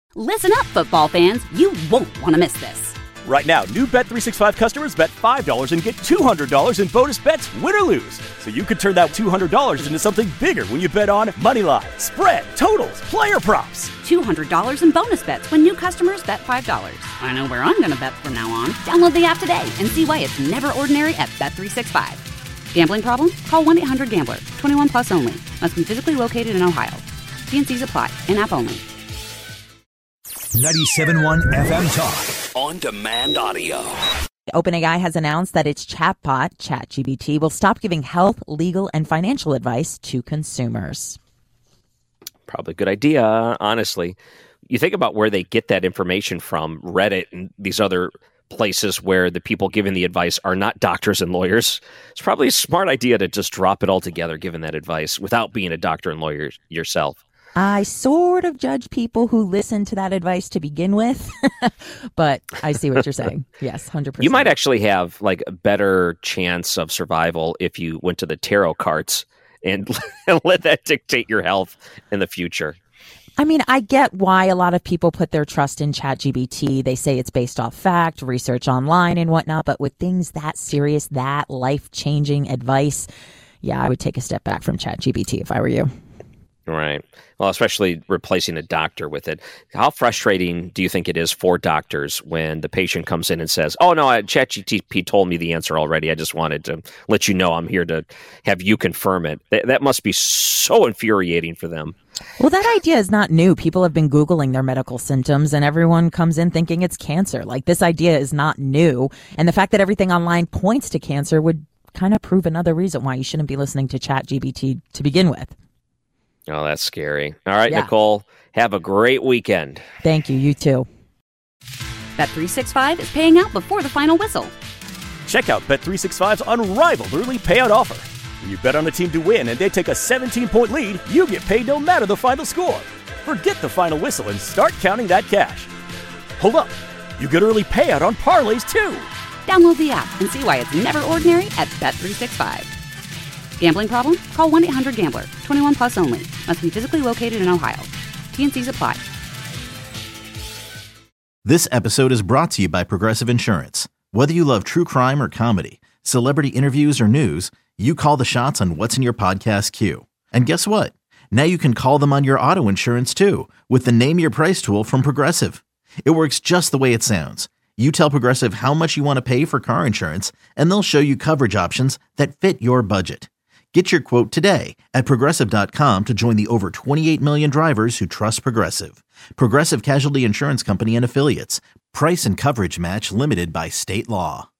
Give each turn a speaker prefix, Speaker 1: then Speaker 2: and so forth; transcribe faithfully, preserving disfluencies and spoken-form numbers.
Speaker 1: Listen up, football fans. You won't want to miss this.
Speaker 2: Right now, new Bet three sixty-five customers bet five dollars and get two hundred dollars in bonus bets, win or lose. So you could turn that two hundred dollars into something bigger when you bet on moneyline, spread, totals, player props.
Speaker 1: two hundred dollars in bonus bets when new customers bet five dollars. I know where I'm going to bet from now on. Download the app today and see why it's never ordinary at Bet three sixty-five. Gambling problem? Call one eight hundred gambler. twenty-one plus only. Must be physically located in Ohio. T N Cs apply. In-app only.
Speaker 3: ninety-seven point one F M Talk.
Speaker 4: On-demand audio.
Speaker 5: OpenAI has announced that its chatbot, ChatGPT, will stop giving health, legal, and financial advice to consumers.
Speaker 6: Probably a good idea, honestly. You think about where they get that information from, Reddit and these other places where the people giving the advice are not doctors and lawyers. It's probably a smart idea to just drop it all together, giving that advice without being a doctor and lawyer yourself.
Speaker 5: I sort of judge people who listen to that advice to begin with, but I see what you're saying. Yes, one hundred percent.
Speaker 6: You might actually have like a better chance of survival if you went to the tarot cards and let that dictate your health in the future.
Speaker 5: I mean, I get why a lot of people put their trust in ChatGPT. They say it's based off fact, research online and whatnot, but with things that serious, that life-changing advice, yeah, I would take a step back from ChatGPT if I were you.
Speaker 6: Right. Well, especially replacing a doctor with it. How frustrating do you think it is for doctors when the patient comes in and says, oh, no, ChatGPT told me the answer already. I just wanted to let you know I'm here to have you confirm it. That, that must be so infuriating for them.
Speaker 5: Well, that idea is not new. People have been Googling their medical symptoms and everyone comes in thinking it's cancer. Like, this idea is not new. And the fact that everything online points to cancer would kind of prove another reason why you shouldn't be listening to ChatGPT to begin with.
Speaker 6: Oh, that's scary. All right,
Speaker 5: yeah.
Speaker 6: Nicole, have a great weekend.
Speaker 5: Thank you. You too.
Speaker 1: Bet three sixty-five is paying out before the final whistle.
Speaker 2: Check out Bet three sixty-five's unrivaled early payout offer. When you bet on a team to win and they take a seventeen-point lead, you get paid no matter the final score. Forget the final whistle and start counting that cash. Hold up. You get early payout on parlays, too.
Speaker 1: Download the app and see why it's never ordinary at Bet three sixty-five. Gambling problem? Call one eight hundred gambler. twenty-one plus only. Must be physically located in Ohio. T N Cs apply.
Speaker 7: This episode is brought to you by Progressive Insurance. Whether you love true crime or comedy, celebrity interviews or news, you call the shots on what's in your podcast queue. And guess what? Now you can call them on your auto insurance too with the Name Your Price tool from Progressive. It works just the way it sounds. You tell Progressive how much you want to pay for car insurance, and they'll show you coverage options that fit your budget. Get your quote today at Progressive dot com to join the over twenty-eight million drivers who trust Progressive. Progressive Casualty Insurance Company and Affiliates. Price and coverage match limited by state law.